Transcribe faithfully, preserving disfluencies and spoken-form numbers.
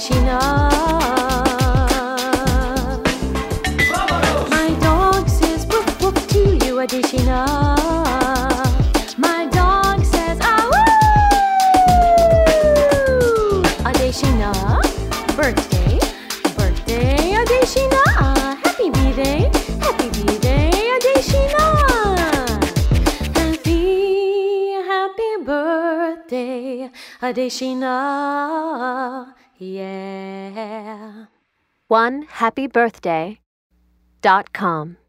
Adeshina. My dog says woof woof to you, Adeshina. My dog says ah woo. Adeshina, birthday, birthday, Adeshina. Happy birthday, happy birthday, Adeshina. Happy, happy birthday, Adeshina. Yeah. one happy birthday dot com